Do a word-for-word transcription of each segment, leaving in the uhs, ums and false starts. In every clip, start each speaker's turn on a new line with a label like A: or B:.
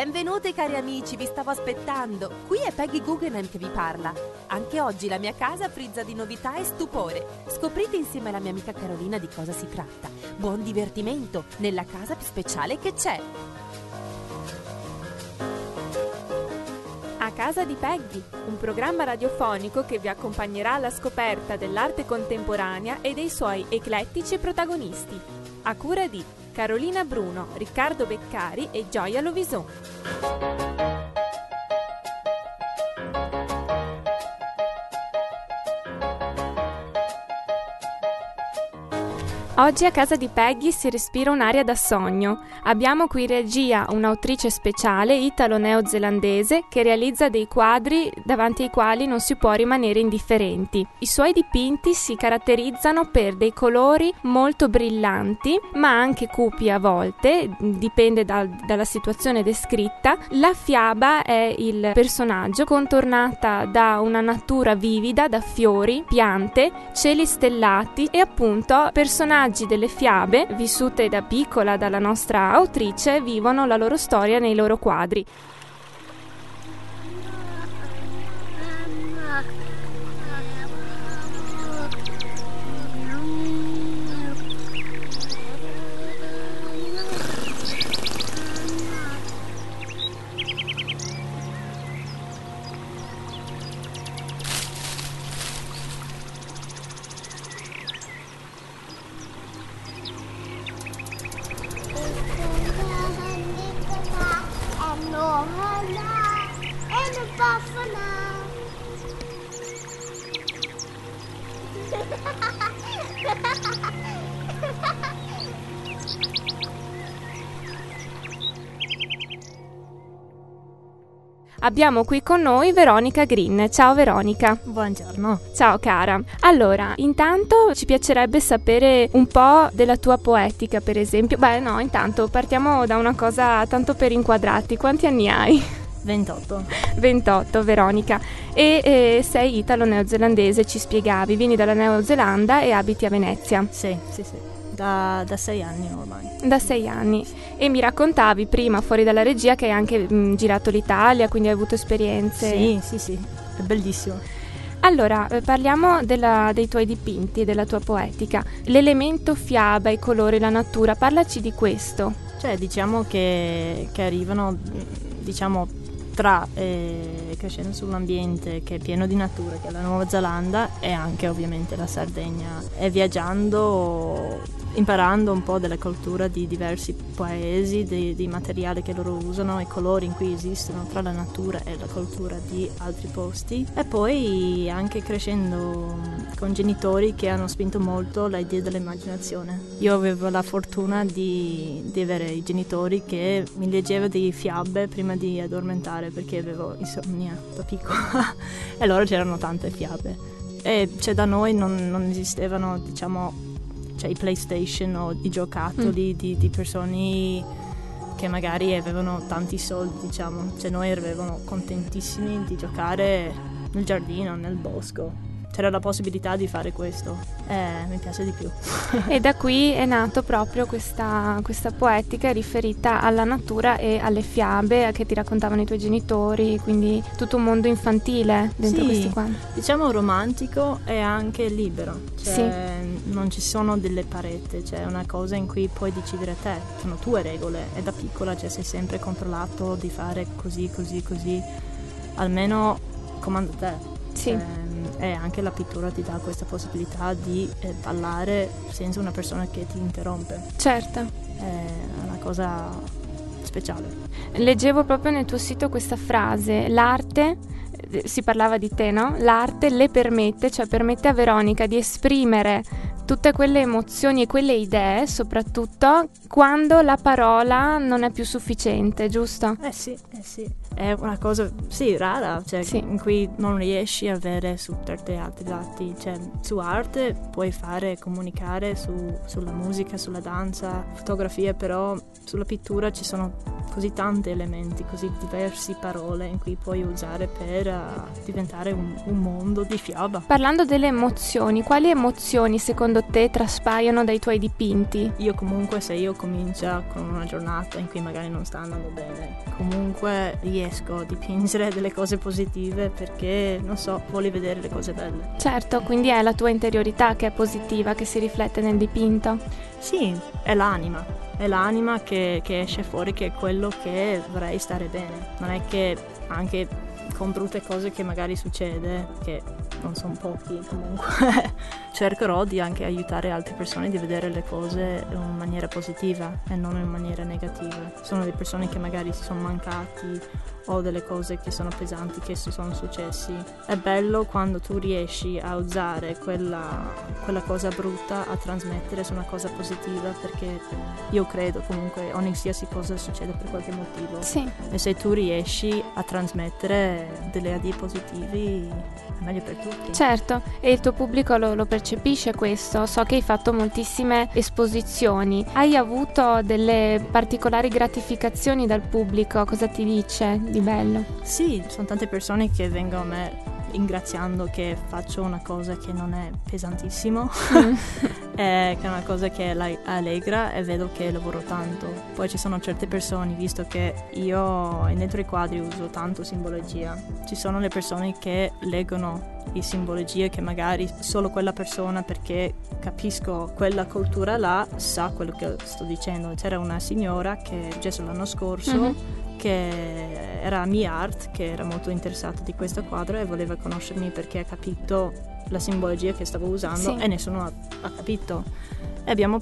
A: Benvenuti cari amici, vi stavo aspettando. Qui è Peggy Guggenheim che vi parla. Anche oggi la mia casa frizza di novità e stupore. Scoprite insieme alla mia amica Carolina di cosa si tratta. Buon divertimento nella casa più speciale che c'è.
B: A casa di Peggy, un programma radiofonico che vi accompagnerà alla scoperta dell'arte contemporanea e dei suoi eclettici protagonisti. A cura di Carolina Bruno, Riccardo Beccari e Gioia Lovison. Oggi a casa di Peggy si respira un'aria da sogno. Abbiamo qui in regia un'autrice speciale italo-neozelandese che realizza dei quadri davanti ai quali non si può rimanere indifferenti. I suoi dipinti si caratterizzano per dei colori molto brillanti, ma anche cupi a volte, dipende dal, dalla situazione descritta. La fiaba è il personaggio, contornata da una natura vivida, da fiori, piante, cieli stellati e appunto personaggi delle fiabe, vissute da piccola dalla nostra autrice, vivono la loro storia nei loro quadri. Abbiamo qui con noi Veronica Green. Ciao Veronica.
C: Buongiorno.
B: Ciao cara. Allora, intanto ci piacerebbe sapere un po' della tua poetica, per esempio. Beh, no, intanto partiamo da una cosa tanto per inquadrarti. Quanti anni hai?
C: ventotto.
B: ventotto, Veronica. E eh, sei italo-neozelandese, ci spiegavi. Vieni dalla Neozelanda e abiti a Venezia.
C: Sì, sì, sì. Da, da sei anni ormai.
B: Da sei anni. E mi raccontavi prima, fuori dalla regia, che hai anche mh, girato l'Italia, quindi hai avuto esperienze.
C: Sì, sì, sì, è bellissimo.
B: Allora, eh, parliamo della, dei tuoi dipinti, della tua poetica. L'elemento fiaba, i colori, la natura, parlaci di questo.
C: Cioè, diciamo che, che arrivano, diciamo, tra eh, crescendo sull'ambiente che è pieno di natura, che è la Nuova Zelanda, e anche ovviamente la Sardegna, e viaggiando, imparando un po' della cultura di diversi paesi, dei, dei materiali che loro usano, i colori in cui esistono tra la natura e la cultura di altri posti, e poi anche crescendo con genitori che hanno spinto molto l'idea dell'immaginazione. Io avevo la fortuna di, di avere i genitori che mi leggevano delle fiabe prima di addormentare, perché avevo insonnia da piccola e allora c'erano tante fiabe, e cioè, da noi non, non esistevano, diciamo, cioè i PlayStation o i giocattoli mm. di, di persone che magari avevano tanti soldi, diciamo. Cioè noi eravamo contentissimi di giocare nel giardino, nel bosco. C'era la possibilità di fare questo, eh, mi piace di più.
B: E da qui è nato proprio questa, questa poetica riferita alla natura e alle fiabe che ti raccontavano i tuoi genitori, quindi tutto un mondo infantile dentro
C: sì,
B: questi quadri.
C: Diciamo romantico e anche libero, cioè
B: sì.
C: Non ci sono delle pareti, cioè è una cosa in cui puoi decidere te, sono tue regole, e da piccola cioè, sei sempre controllato di fare così, così, così, almeno comanda te.
B: Sì.
C: Cioè, e anche la pittura ti dà questa possibilità di eh, ballare senza una persona che ti interrompe.
B: Certo.
C: È una cosa speciale.
B: Leggevo proprio nel tuo sito questa frase: l'arte, si parlava di te, no? L'arte le permette, cioè permette a Veronica di esprimere tutte quelle emozioni e quelle idee, soprattutto quando la parola non è più sufficiente, giusto?
C: Eh sì, eh sì. è una cosa, sì, rara, cioè,
B: sì.
C: in cui non riesci a avere su certi altri lati. Cioè, su arte puoi fare, comunicare su, sulla musica, sulla danza, fotografia, però sulla pittura ci sono così tanti elementi, così diverse parole in cui puoi usare per uh, diventare un, un mondo di fiaba.
B: Parlando delle emozioni, quali emozioni secondo te traspaiono dai tuoi dipinti?
C: Io comunque, se io comincio con una giornata in cui magari non sta andando bene, comunque riesco a dipingere delle cose positive perché, non so, voglio vedere le cose belle.
B: Certo, quindi è la tua interiorità che è positiva, che si riflette nel dipinto?
C: Sì, è l'anima, è l'anima che, che esce fuori, che è quello che vorrei stare bene. Non è che anche con brutte cose che magari succede, che non sono pochi comunque, cercherò di anche aiutare altre persone di vedere le cose in maniera positiva e non in maniera negativa. Sono delle persone che magari si sono mancati o delle cose che sono pesanti che si sono successi. È bello quando tu riesci a usare quella, quella cosa brutta a trasmettere su una cosa positiva, perché io credo comunque ogni qualsiasi cosa succede per qualche motivo.
B: Sì.
C: E se tu riesci a trasmettere delle idee positivi è meglio per tutti.
B: Certo, e il tuo pubblico lo, lo percepisce questo. So che hai fatto moltissime esposizioni. Hai avuto delle particolari gratificazioni dal pubblico? Cosa ti dice di bello?
C: Sì, sono tante persone che vengono a me ringraziando che faccio una cosa che non è pesantissimo, mm. eh, che è una cosa che è allegra, e vedo che lavoro tanto. Poi ci sono certe persone, visto che io dentro i quadri uso tanto simbologia, ci sono le persone che leggono le simbologie che magari solo quella persona, perché capisco quella cultura là, sa quello che sto dicendo. C'era una signora che è successo l'anno scorso, mm-hmm. che era mia art, che era molto interessata di questo quadro e voleva conoscermi perché ha capito la simbologia che stavo usando, sì. E nessuno ha, ha capito. E abbiamo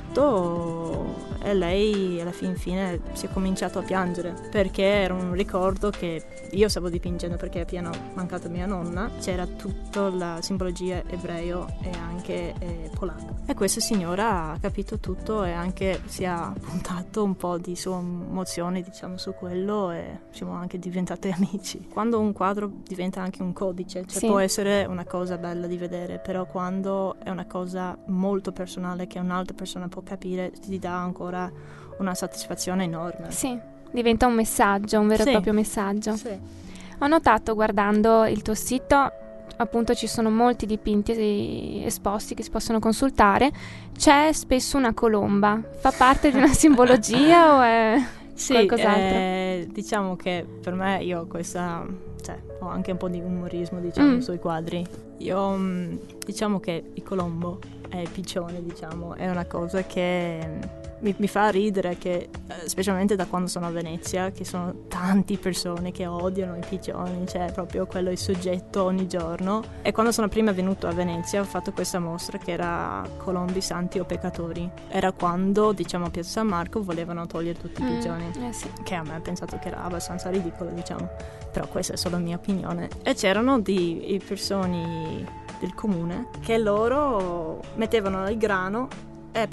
C: parlato e lei alla fin fine si è cominciato a piangere, perché era un ricordo che io stavo dipingendo, perché appena mancata mia nonna c'era tutta la simbologia ebreo e anche eh, polacco, e questa signora ha capito tutto e anche si ha puntato un po' di sua emozione, diciamo, su quello, e siamo anche diventate amici. Quando un quadro diventa anche un codice, cioè sì. Può essere una cosa bella di vedere, però quando è una cosa molto personale che un'altra persona può capire, ti dà ancora una soddisfazione enorme.
B: Sì, diventa un messaggio, un vero
C: sì.
B: e proprio messaggio.
C: Sì.
B: Ho notato, guardando il tuo sito, appunto ci sono molti dipinti esposti che si possono consultare. C'è spesso una colomba. Fa parte di una simbologia o è
C: sì,
B: qualcos'altro?
C: Eh, diciamo che per me, io ho questa, cioè, ho anche un po' di umorismo, diciamo, mm. sui quadri. Io diciamo che il colombo e il piccione, diciamo, è una cosa che mi, mi fa ridere, che specialmente da quando sono a Venezia, che sono tante persone che odiano i piccioni, cioè proprio quello è il soggetto ogni giorno. E quando sono prima venuto a Venezia ho fatto questa mostra che era Colombi, santi o peccatori. Era quando, diciamo, a Piazza San Marco volevano togliere tutti i piccioni,
B: mm, eh sì.
C: che a me ho pensato che era abbastanza ridicolo, diciamo, però questa è solo la mia opinione. E c'erano di persone del comune che loro mettevano il grano e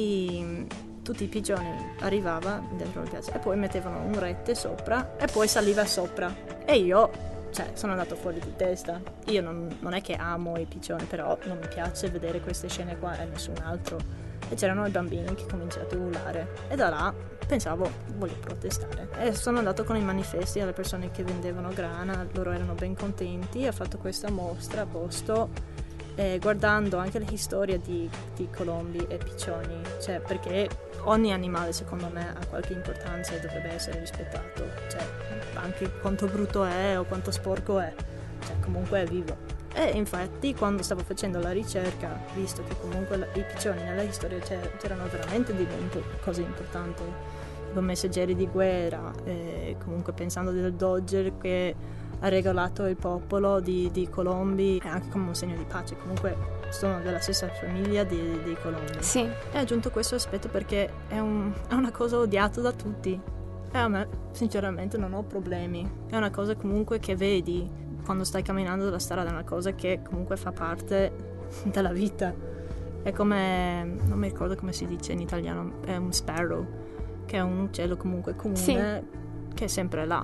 C: poi tutti i pigioni arrivavano dentro la piazza e poi mettevano un rete sopra e poi saliva sopra, e io, cioè, sono andato fuori di testa. Io non, non è che amo i piccioni, però non mi piace vedere queste scene qua e nessun altro. E c'erano i bambini che cominciano a urlare, e da là pensavo, voglio protestare, e sono andato con i manifesti alle persone che vendevano grana. Loro erano ben contenti. Ho fatto questa mostra a posto, eh, guardando anche le storie di, di colombi e piccioni, cioè, perché ogni animale secondo me ha qualche importanza e dovrebbe essere rispettato, cioè, anche quanto brutto è o quanto sporco è, cioè, comunque è vivo. E infatti quando stavo facendo la ricerca, visto che comunque la, i piccioni nella storia c'erano veramente delle cose importanti, tipo messaggeri di guerra, e comunque pensando del Dodger che ha regalato il popolo di, di colombi, e anche come un segno di pace, comunque sono della stessa famiglia dei, dei colombi.
B: Sì.
C: E ho aggiunto questo aspetto perché è, un, è una cosa odiata da tutti, e a me sinceramente non ho problemi. È una cosa comunque che vedi quando stai camminando dalla strada, è una cosa che comunque fa parte della vita. È come, non mi ricordo come si dice in italiano, è un sparrow, che è un uccello comunque comune, sì. che è sempre là,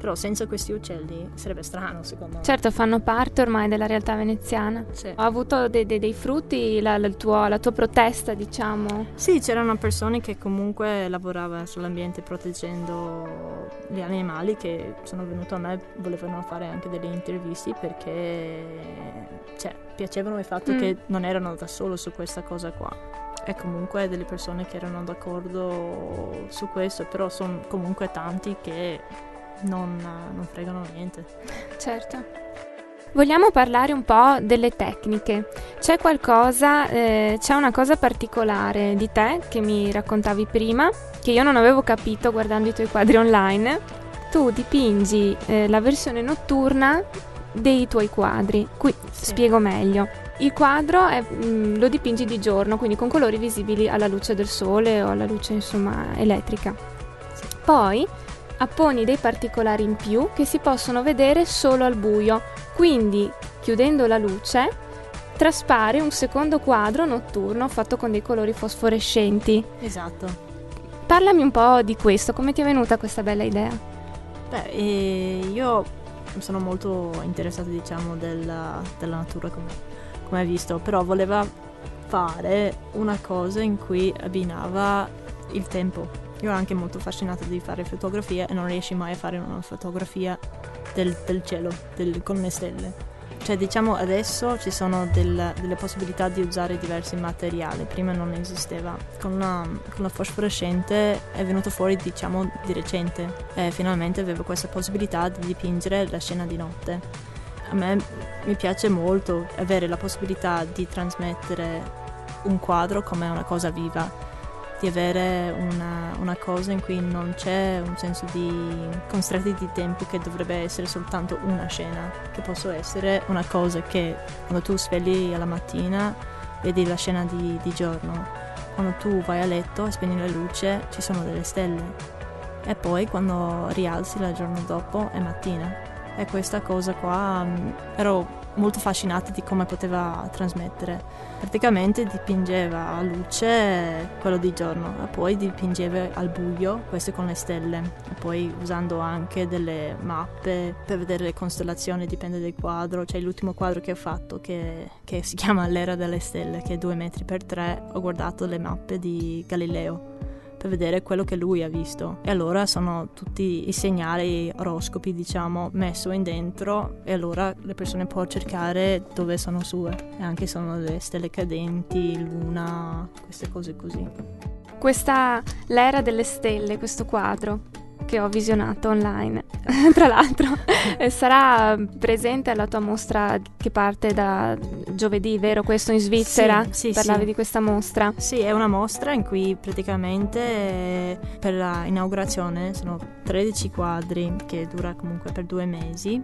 C: Però senza questi uccelli sarebbe strano, secondo me.
B: Certo, fanno parte ormai della realtà veneziana.
C: Sì.
B: Ha avuto dei, dei, dei frutti la, la, tua, la tua protesta, diciamo?
C: Sì, c'erano persone che comunque lavoravano sull'ambiente proteggendo gli animali, che sono venute a me, volevano fare anche delle interviste perché cioè, piacevano il fatto mm. che non erano da solo su questa cosa qua. E comunque delle persone che erano d'accordo su questo, però sono comunque tanti che non, non fregano niente.
B: Certo. Vogliamo parlare un po' delle tecniche. C'è qualcosa, eh, c'è una cosa particolare di te che mi raccontavi prima, che io non avevo capito guardando i tuoi quadri online. Tu dipingi eh, la versione notturna dei tuoi quadri. Qui sì. Spiego meglio. Il quadro è, mh, lo dipingi di giorno, quindi con colori visibili alla luce del sole o alla luce, insomma, elettrica. Sì. Poi apponi dei particolari in più che si possono vedere solo al buio, quindi chiudendo la luce traspare un secondo quadro notturno fatto con dei colori fosforescenti.
C: Esatto.
B: Parlami un po' di questo, come ti è venuta questa bella idea?
C: Beh, eh, io sono molto interessata, diciamo, della, della natura, come, come hai visto, però voleva fare una cosa in cui abbinava il tempo. Io ero anche molto affascinata di fare fotografia e non riesci mai a fare una fotografia del, del cielo, del, con le stelle. Cioè, diciamo, adesso ci sono del, delle possibilità di usare diversi materiali, prima non esisteva. Con la, con la fosforescente è venuto fuori, diciamo, di recente e finalmente avevo questa possibilità di dipingere la scena di notte. A me mi piace molto avere la possibilità di trasmettere un quadro come una cosa viva, di avere una, una cosa in cui non c'è un senso di constretti di tempo che dovrebbe essere soltanto una scena, che possa essere una cosa che quando tu svegli alla mattina vedi la scena di, di giorno, quando tu vai a letto e spegni la luce ci sono delle stelle e poi quando rialzi il giorno dopo è mattina. E questa cosa qua um, ero molto affascinata di come poteva trasmettere. Praticamente dipingeva a luce quello di giorno e poi dipingeva al buio questo con le stelle e poi usando anche delle mappe per vedere le costellazioni, dipende dal quadro. C'è l'ultimo quadro che ho fatto che, che si chiama L'era delle stelle, che è due metri per tre. Ho guardato le mappe di Galileo per vedere quello che lui ha visto e allora sono tutti i segnali oroscopi, diciamo, messo in dentro e allora le persone possono cercare dove sono sue e anche sono le stelle cadenti, luna, queste cose così.
B: Questa L'era delle stelle, questo quadro che ho visionato online tra l'altro sarà presente alla tua mostra che parte da giovedì, vero? Questo in Svizzera?
C: Sì, sì,
B: parlavi
C: sì.
B: di questa mostra?
C: Sì, è una mostra in cui praticamente per l'inaugurazione sono tredici quadri che dura comunque per due mesi,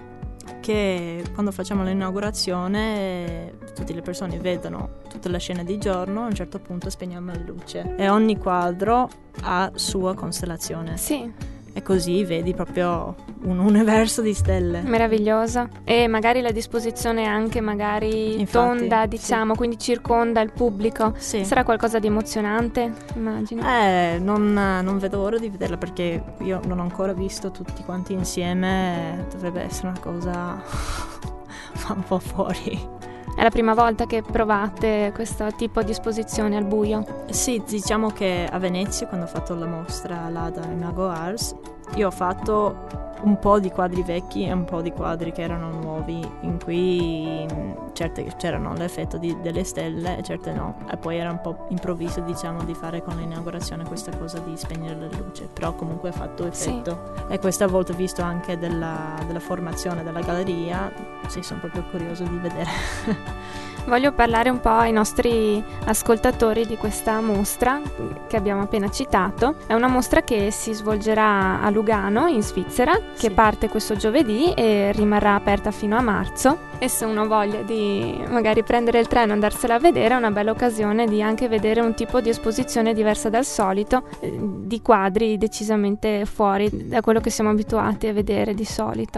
C: che quando facciamo l'inaugurazione tutte le persone vedono tutta la scena di giorno, a un certo punto spegniamo la luce e ogni quadro ha sua costellazione.
B: Sì.
C: E così vedi proprio un universo di stelle.
B: Meravigliosa. E magari la disposizione è anche magari
C: Infatti,
B: tonda, diciamo,
C: sì.
B: Quindi circonda il pubblico.
C: Sì.
B: Sarà qualcosa di emozionante, immagino.
C: Eh, non, non vedo ora di vederla perché io non ho ancora visto tutti quanti insieme. Dovrebbe essere una cosa un po' fuori.
B: È la prima volta che provate questo tipo di esposizione al buio?
C: Sì, diciamo che a Venezia, quando ho fatto la mostra là da Imago Ars, io ho fatto un po' di quadri vecchi e un po' di quadri che erano nuovi, in cui certe c'erano l'effetto di, delle stelle e certe no. E poi era un po' improvviso, diciamo, di fare con l'inaugurazione questa cosa di spegnere la luce, però comunque ha fatto effetto. Sì. E questa volta, visto anche della, della formazione della galleria, sì, sono proprio curioso di vedere.
B: Voglio parlare un po' ai nostri ascoltatori di questa mostra che abbiamo appena citato. È una mostra che si svolgerà a Lugano, in Svizzera, che
C: sì. parte
B: questo giovedì e rimarrà aperta fino a marzo. E se uno ha voglia di magari prendere il treno e andarsela a vedere, è una bella occasione di anche vedere un tipo di esposizione diversa dal solito, eh, di quadri decisamente fuori da quello che siamo abituati a vedere di solito.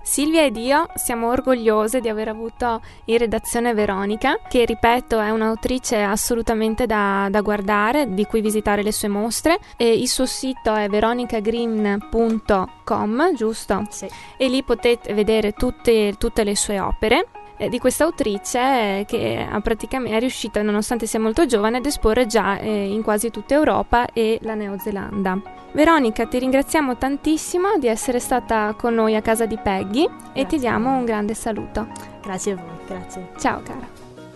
B: Silvia ed io siamo orgogliose di aver avuto in redazione Veronica, che ripeto è un'autrice assolutamente da, da guardare, di cui visitare le sue mostre. E il suo sito è veronicagrin punto com, giusto?
C: Sì.
B: E lì potete vedere tutte, tutte le sue opere. Di questa autrice che ha praticamente, è riuscita, nonostante sia molto giovane, ad esporre già eh, in quasi tutta Europa e la Neozelanda. Veronica, ti ringraziamo tantissimo di essere stata con noi a casa di Peggy. Grazie. E ti diamo un grande saluto.
C: Grazie a voi, grazie.
B: Ciao cara.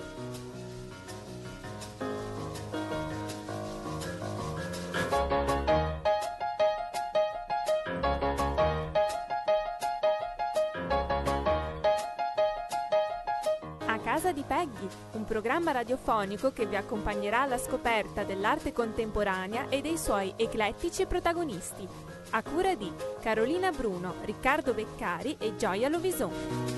B: Casa di Peggy, un programma radiofonico che vi accompagnerà alla scoperta dell'arte contemporanea e dei suoi eclettici protagonisti. A cura di Carolina Bruno, Riccardo Beccari e Gioia Lovison.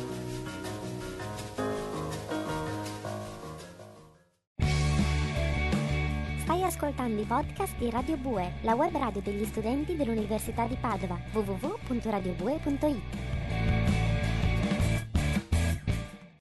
D: Stai ascoltando i podcast di Radio Bue, la web radio degli studenti dell'Università di Padova. w w w punto radio bue punto i t